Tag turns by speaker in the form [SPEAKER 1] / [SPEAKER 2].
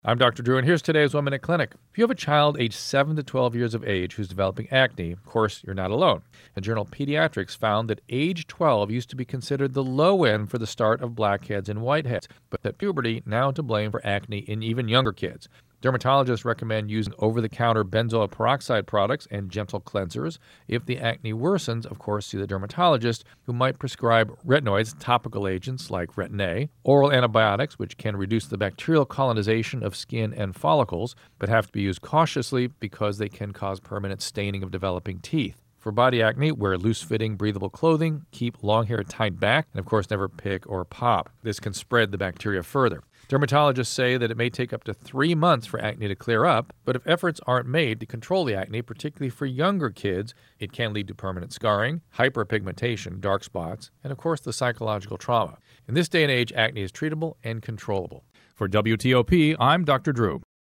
[SPEAKER 1] I'm Dr. Drew, and here's today's 1 Minute Clinic. If you have a child aged 7 to 12 years of age who's developing acne, of course, you're not alone. The journal Pediatrics found that age 12 used to be considered the low end for the start of blackheads and whiteheads, but that puberty now to blame for acne in even younger kids. Dermatologists recommend using over-the-counter benzoyl peroxide products and gentle cleansers. If the acne worsens, of course, see the dermatologist, who might prescribe retinoids, topical agents like Retin-A, oral antibiotics, which can reduce the bacterial colonization of skin and follicles, but have to be used cautiously because they can cause permanent staining of developing teeth. For body acne, wear loose-fitting, breathable clothing, keep long hair tied back, and of course never pick or pop. This can spread the bacteria further. Dermatologists say that it may take up to 3 months for acne to clear up, but if efforts aren't made to control the acne, particularly for younger kids, it can lead to permanent scarring, hyperpigmentation, dark spots, and of course the psychological trauma. In this day and age, acne is treatable and controllable. For WTOP, I'm Dr. Drew.